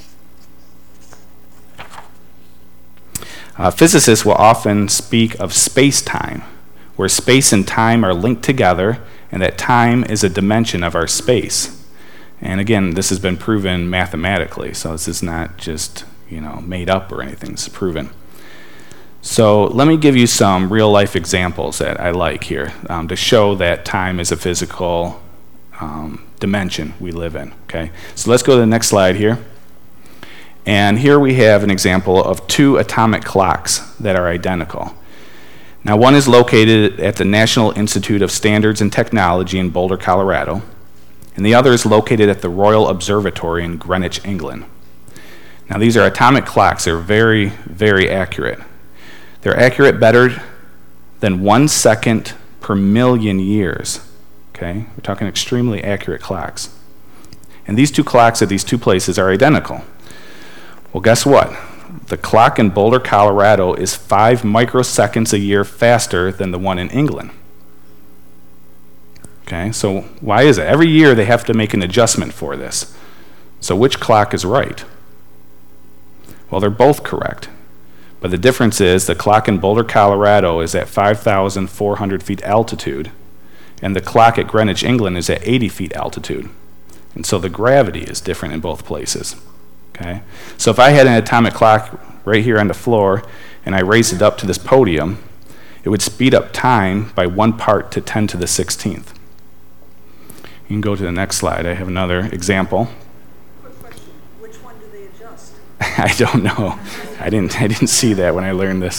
Physicists will often speak of space-time, where space and time are linked together, and that time is a dimension of our space. And again, this has been proven mathematically, so this is not just made up or anything. It's proven. So let me give you some real-life examples that I like here to show that time is a physical dimension we live in. Okay, so let's go to the next slide here. And here we have an example of two atomic clocks that are identical. Now, one is located at the National Institute of Standards and Technology in Boulder, Colorado, and the other is located at the Royal Observatory in Greenwich, England. Now, these are atomic clocks. They're very, very accurate. They're accurate better than 1 second per million years. Okay? We're talking extremely accurate clocks. And these two clocks at these two places are identical. Well, guess what? The clock in Boulder, Colorado is 5 microseconds a year faster than the one in England. Okay, so why is it? Every year they have to make an adjustment for this. So which clock is right? Well, they're both correct. But the difference is the clock in Boulder, Colorado is at 5,400 feet altitude, and the clock at Greenwich, England is at 80 feet altitude. And so the gravity is different in both places. Okay? So if I had an atomic clock right here on the floor and I raised it up to this podium, it would speed up time by 1 part to 10 to the 16th. You can go to the next slide. I have another example. Quick question. Which one do they adjust? I don't know. I didn't see that when I learned this.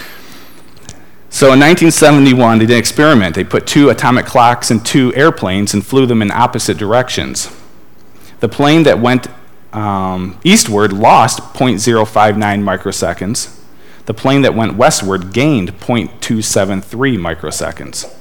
So in 1971, they did an experiment. They put 2 atomic clocks in 2 airplanes and flew them in opposite directions. The plane that went eastward lost 0.059 microseconds. The plane that went westward gained 0.273 microseconds.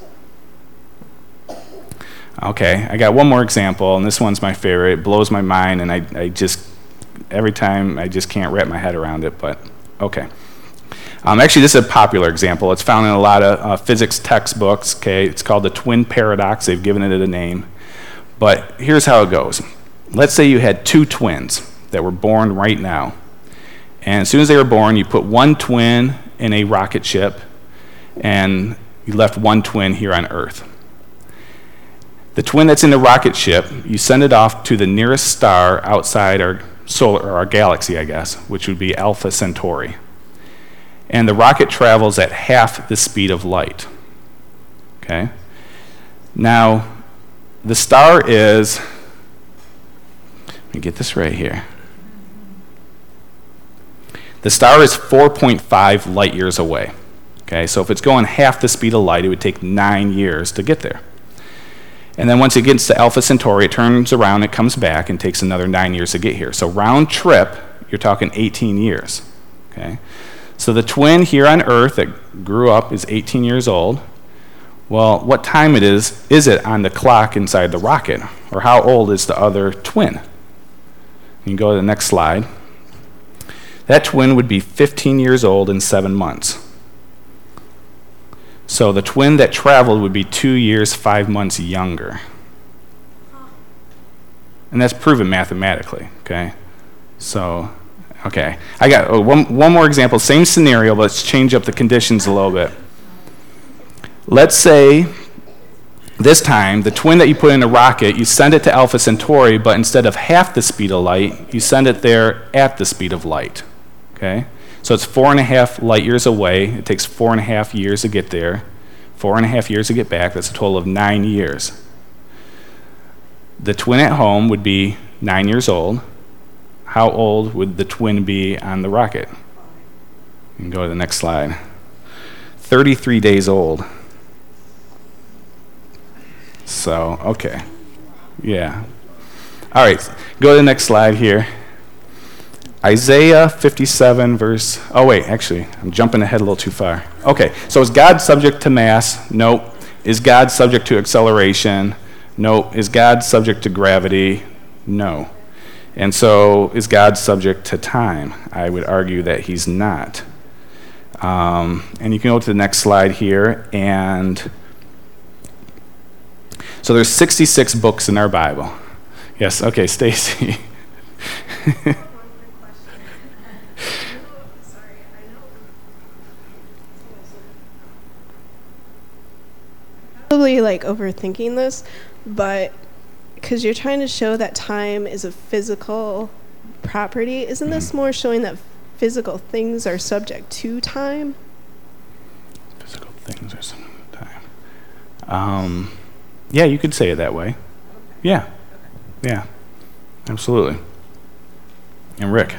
Okay, I got one more example, and this one's my favorite. It blows my mind, and I just, every time, I just can't wrap my head around it, but okay. Actually, this is a popular example. It's found in a lot of physics textbooks. Okay, it's called the twin paradox. They've given it a name. But here's how it goes. Let's say you had two twins that were born right now. And as soon as they were born, you put one twin in a rocket ship, and you left one twin here on Earth. The twin that's in the rocket ship, you send it off to the nearest star outside our solar, or our galaxy, I guess, which would be Alpha Centauri. And the rocket travels at half the speed of light. Okay? Now, the star is, let me get this right here. The star is 4.5 light years away. Okay, so if it's going half the speed of light, it would take 9 years to get there. And then once it gets to Alpha Centauri, it turns around, it comes back, and takes another 9 years to get here. So round trip, you're talking 18 years. Okay, so the twin here on Earth that grew up is 18 years old. Well, what time is it on the clock inside the rocket? Or how old is the other twin? You can go to the next slide. That twin would be 15 years old in 7 months. So the twin that traveled would be 2 years, 5 months younger. And that's proven mathematically, okay? So, okay. I got one more example, same scenario, but let's change up the conditions a little bit. Let's say this time, the twin that you put in a rocket, you send it to Alpha Centauri, but instead of half the speed of light, you send it there at the speed of light, okay? So it's 4.5 light years away. It takes 4.5 years to get there, 4.5 years to get back. That's a total of 9 years. The twin at home would be 9 years old. How old would the twin be on the rocket? You can go to the next slide. 33 days old. So, okay. Yeah. All right, go to the next slide here. Isaiah 57 verse, oh wait, actually, I'm jumping ahead a little too far. Okay, so is God subject to mass? Nope. Is God subject to acceleration? Nope. Is God subject to gravity? No. And so, is God subject to time? I would argue that he's not. And you can go to the next slide here, and so there's 66 books in our Bible. Yes, okay, Stacy. Probably overthinking this, but because you're trying to show that time is a physical property, isn't this more showing that physical things are subject to time? Physical things are subject to time. Yeah, you could say it that way. Yeah. Yeah. Absolutely. And Rick?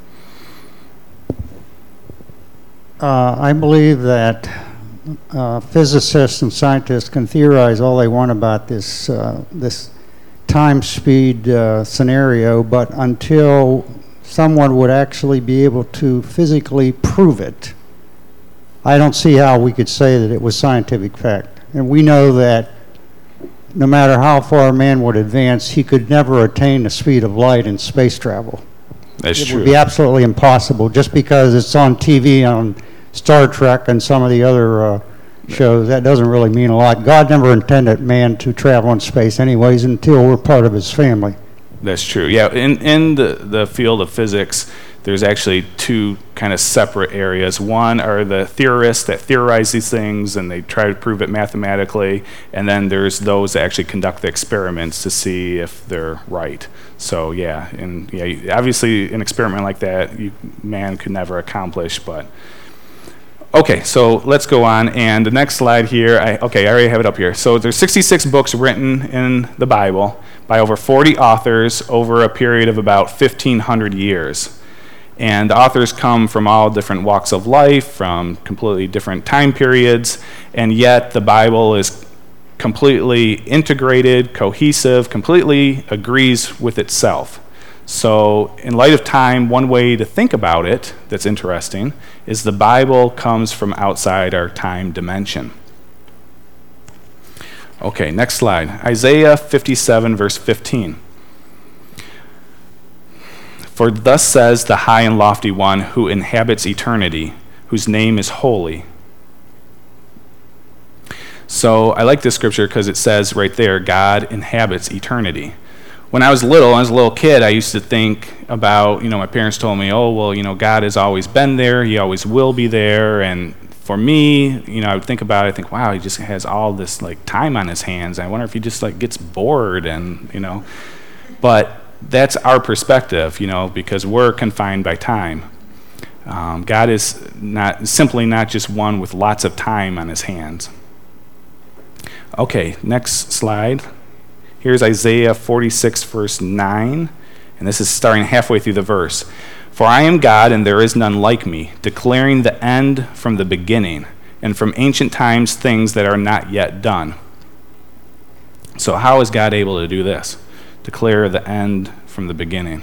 I believe that physicists and scientists can theorize all they want about this time-speed scenario, but until someone would actually be able to physically prove it, I don't see how we could say that it was scientific fact. And we know that no matter how far man would advance, he could never attain the speed of light in space travel. That's true. It would be absolutely impossible. Just because it's on TV on Star Trek and some of the other shows, that doesn't really mean a lot. God never intended man to travel in space anyways until we're part of his family. That's true. Yeah, in the field of physics, there's actually two kind of separate areas. One are the theorists that theorize these things and they try to prove it mathematically, and then there's those that actually conduct the experiments to see if they're right. So yeah, and yeah, obviously an experiment like that man could never accomplish, but okay, so let's go on. And the next slide here, I already have it up here. So there's 66 books written in the Bible by over 40 authors over a period of about 1,500 years. And the authors come from all different walks of life, from completely different time periods, and yet the Bible is completely integrated, cohesive, completely agrees with itself. So in light of time, one way to think about it that's interesting is the Bible comes from outside our time dimension. Okay, next slide. Isaiah 57, verse 15. For thus says the high and lofty one who inhabits eternity, whose name is holy. So I like this scripture because it says right there, God inhabits eternity. When I was a little kid, I used to think about, my parents told me, oh, well, God has always been there, he always will be there, and for me, I would think about it, I think, wow, he just has all this, time on his hands. I wonder if he just, gets bored and, But that's our perspective, because we're confined by time. God is simply not just one with lots of time on his hands. Okay, next slide. Here's Isaiah 46, verse 9, and this is starting halfway through the verse. For I am God, and there is none like me, declaring the end from the beginning, and from ancient times things that are not yet done. So how is God able to do this? Declare the end from the beginning.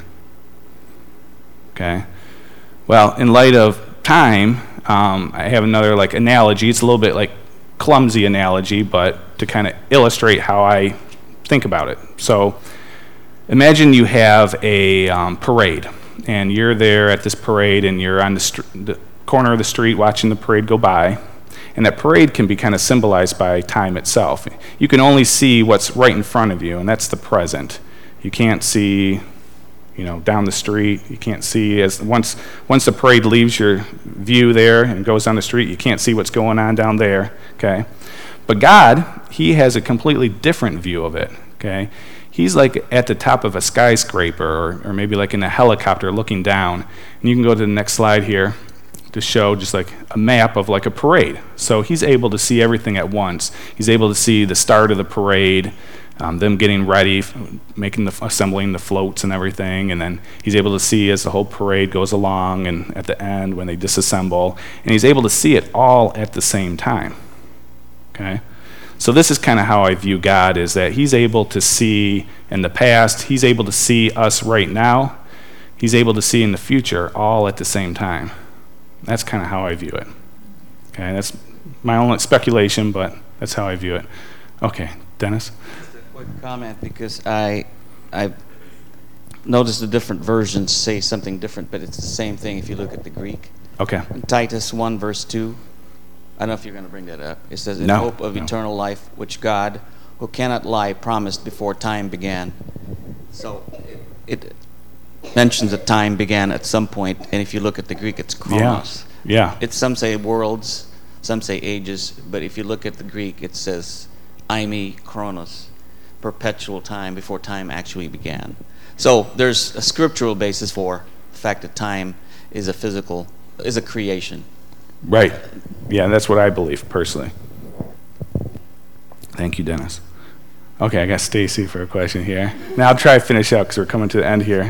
Okay. Well, in light of time, I have another analogy. It's a little bit clumsy analogy, but to kind of illustrate how I think about it. So imagine you have a parade, and you're there at this parade, and you're on the corner of the street watching the parade go by, and that parade can be kind of symbolized by time itself. You can only see what's right in front of you, and that's the present. You can't see down the street. You can't see once the parade leaves your view there and goes down the street, you can't see what's going on down there, okay? But God, he has a completely different view of it, okay? He's at the top of a skyscraper or maybe in a helicopter looking down. And you can go to the next slide here to show just a map of a parade. So he's able to see everything at once. He's able to see the start of the parade, them getting ready, assembling the floats and everything, and then he's able to see as the whole parade goes along, and at the end when they disassemble, and he's able to see it all at the same time. Okay, so this is kind of how I view God, is that he's able to see in the past, he's able to see us right now, he's able to see in the future, all at the same time. That's kind of how I view it. Okay, that's my own speculation, but that's how I view it. Okay, Dennis? Quick comment, because I noticed the different versions say something different, but it's the same thing if you look at the Greek. Okay. In Titus 1, verse 2, I don't know if you're going to bring that up. It says, in hope of eternal life, which God, who cannot lie, promised before time began. So it mentions that time began at some point, and if you look at the Greek, it's chronos. Yeah. It's, some say worlds, some say ages, but if you look at the Greek, it says eimi chronos, perpetual time before time actually began. So there's a scriptural basis for the fact that time is a creation. Right. Yeah, that's what I believe personally. Thank you, Dennis. Okay, I got Stacy for a question here. Now I'll try to finish up because we're coming to the end here.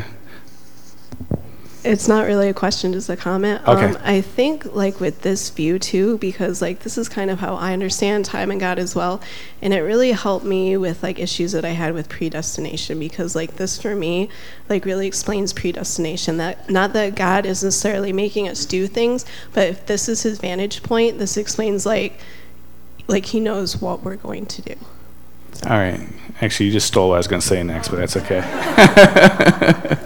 It's not really a question, just a comment. Okay. I think with this view too, because this is kind of how I understand time and God as well, and it really helped me with issues that I had with predestination, because this for me really explains predestination, that not that God is necessarily making us do things, but if this is his vantage point, this explains he knows what we're going to do. All right. Actually, you just stole what I was going to say next, but that's okay.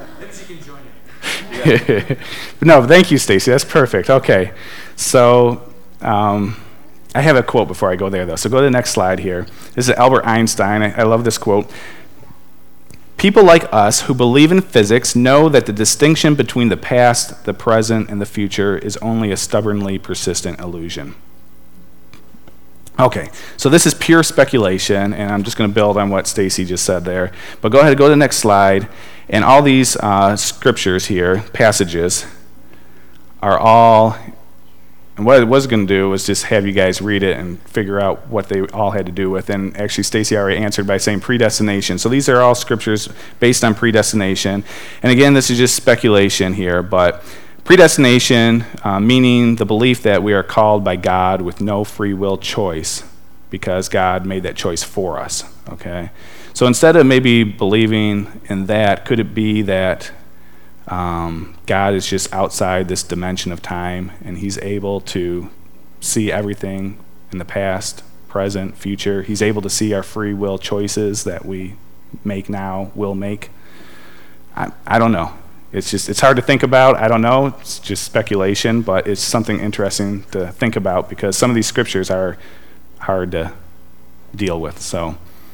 No, thank you, Stacy. That's perfect. Okay. So I have a quote before I go there, though. So go to the next slide here. This is Albert Einstein. I love this quote. People like us who believe in physics know that the distinction between the past, the present, and the future is only a stubbornly persistent illusion. Okay, so this is pure speculation, and I'm just going to build on what Stacy just said there. But go ahead and go to the next slide. And all these scriptures here, passages, are all, and what I was going to do was just have you guys read it and figure out what they all had to do with. And actually, Stacy already answered by saying predestination. So these are all scriptures based on predestination. And again, this is just speculation here, but predestination, meaning the belief that we are called by God with no free will choice because God made that choice for us, okay? So instead of maybe believing in that, could it be that God is just outside this dimension of time and he's able to see everything in the past, present, future? He's able to see our free will choices that we make now, will make? I don't know. it's hard to think about. I don't know. It's just speculation, but it's something interesting to think about because some of these scriptures are hard to deal with. So,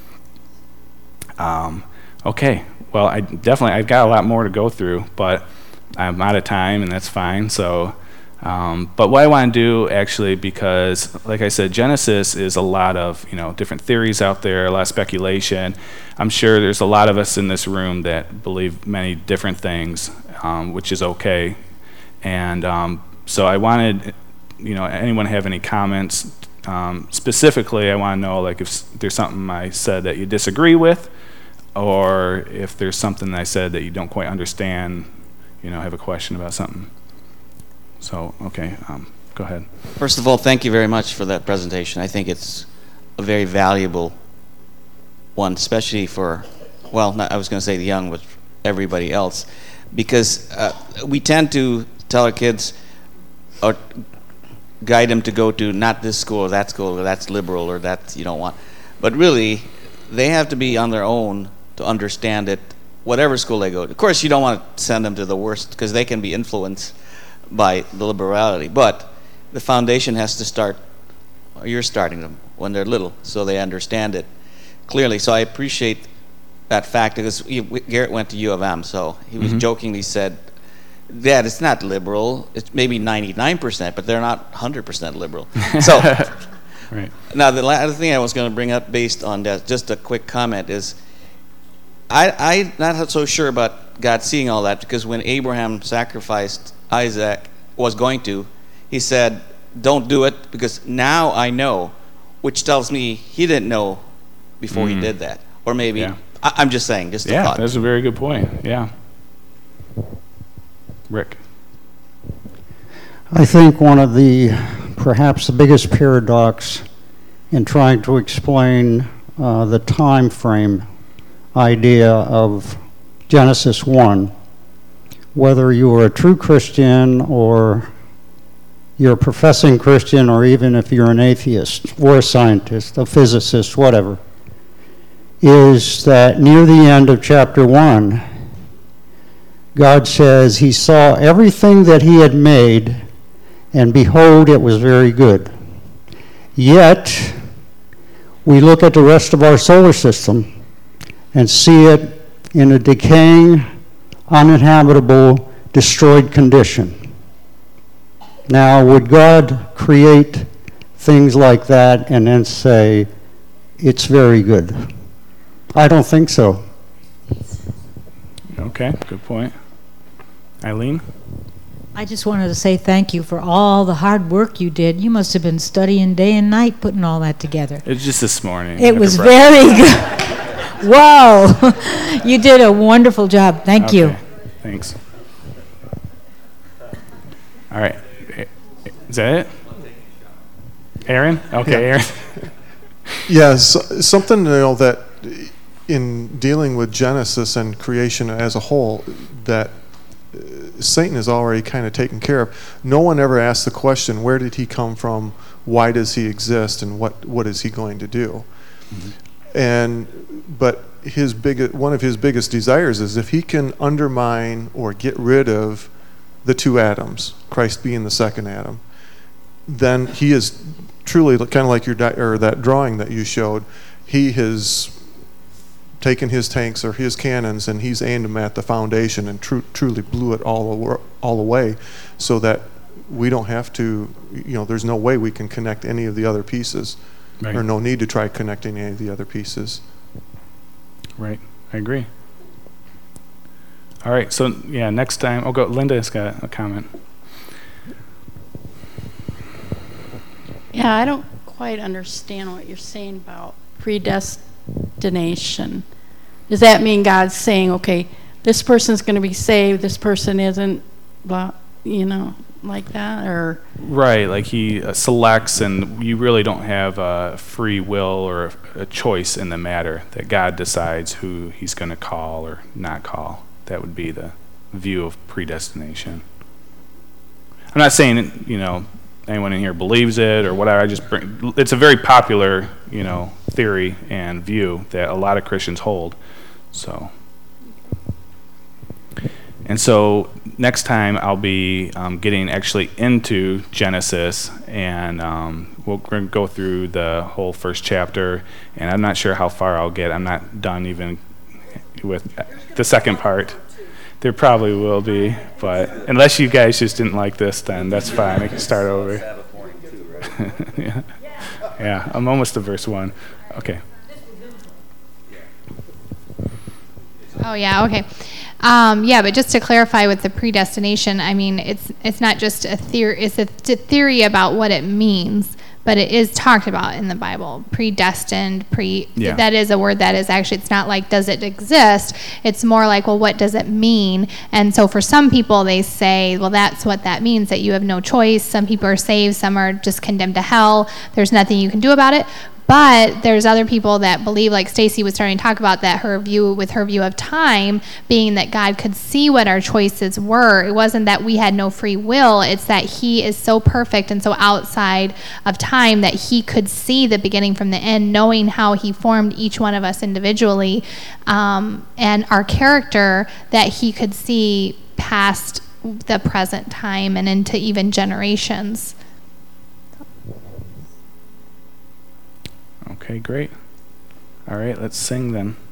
okay. Well, I've got a lot more to go through, but I'm out of time, and that's fine. So, but what I want to do actually, because like I said, Genesis is a lot of different theories out there, a lot of speculation. I'm sure there's a lot of us in this room that believe many different things, which is okay. And so I wanted, anyone have any comments? Specifically, I want to know if there's something I said that you disagree with, or if there's something I said that you don't quite understand. Have a question about something. So, okay, go ahead. First of all, thank you very much for that presentation. I think it's a very valuable one, especially for, I was going to say the young, but everybody else, because we tend to tell our kids or guide them to go to not this school or that's liberal or that you don't want. But really, they have to be on their own to understand it, whatever school they go to. Of course, you don't want to send them to the worst because they can be influenced by the liberality. But the foundation has to start, or you're starting them when they're little, so they understand it clearly. So I appreciate that fact because Garrett went to U of M, so he was jokingly said, Dad, it's not liberal. It's maybe 99%, but they're not 100% liberal. So, right. Now the other thing I was going to bring up based on that, just a quick comment, is I'm not so sure about God seeing all that, because when Abraham sacrificed Isaac, he said, don't do it because now I know, which tells me he didn't know before he did that. Or maybe, I'm just saying, just a thought. Yeah, that's a very good point. Yeah. Rick. I think one of perhaps the biggest paradox in trying to explain the time frame idea of Genesis 1, whether you are a true Christian or you're a professing Christian, or even if you're an atheist or a scientist, a physicist, whatever, is that near the end of chapter 1, God says he saw everything that he had made, and behold, it was very good. Yet, we look at the rest of our solar system and see it in a decaying, uninhabitable, destroyed condition. Now, would God create things like that and then say, it's very good? I don't think so. Okay, good point. Eileen? I just wanted to say thank you for all the hard work you did. You must have been studying day and night putting all that together. It was just this morning. It was very good. Whoa. You did a wonderful job. Thank you. Thanks. All right. Is that it? Aaron? Okay, Aaron. Yes, something that in dealing with Genesis and creation as a whole, that Satan is already kind of taken care of. No one ever asked the question, where did he come from, why does he exist, and what is he going to do? But one of his biggest desires is if he can undermine or get rid of the two Adams, Christ being the second Adam, then he is truly kind of like that drawing that you showed. He has taken his tanks or his cannons and he's aimed them at the foundation and truly blew it all away, so that we don't have to. There's no way we can connect any of the other pieces, right. Or no need to try connecting any of the other pieces. Right, I agree. All right, so next time, Linda's got a comment. Yeah, I don't quite understand what you're saying about predestination. Does that mean God's saying, okay, this person's going to be saved, this person isn't, like that, or? Right, like he selects, and you really don't have a free will or a choice in the matter, that God decides who he's going to call or not call. That would be the view of predestination. I'm not saying, anyone in here believes it or whatever. It's a very popular, theory and view that a lot of Christians hold. So, And so next time I'll be getting actually into Genesis, and we're going to go through the whole first chapter, and I'm not sure how far I'll get. I'm not done even with the second part. There probably will be, but unless you guys just didn't like this, then that's fine. I can start over. Yeah. Yeah, I'm almost to verse 1. Okay. Oh, yeah, okay. Yeah, but just to clarify with the predestination, I mean, it's not just a theory, it's a theory about what it means, but it is talked about in the Bible. Predestined, that is a word that is actually, it's not like, does it exist? It's more like, well, what does it mean? And so for some people, they say, well, that's what that means, that you have no choice. Some people are saved, some are just condemned to hell. There's nothing you can do about it. But there's other people that believe, like Stacy was starting to talk about, that her view of time being that God could see what our choices were. It wasn't that we had no free will. It's that he is so perfect and so outside of time that he could see the beginning from the end, knowing how he formed each one of us individually, and our character, that he could see past the present time and into even generations. Okay, great. All right, let's sing then.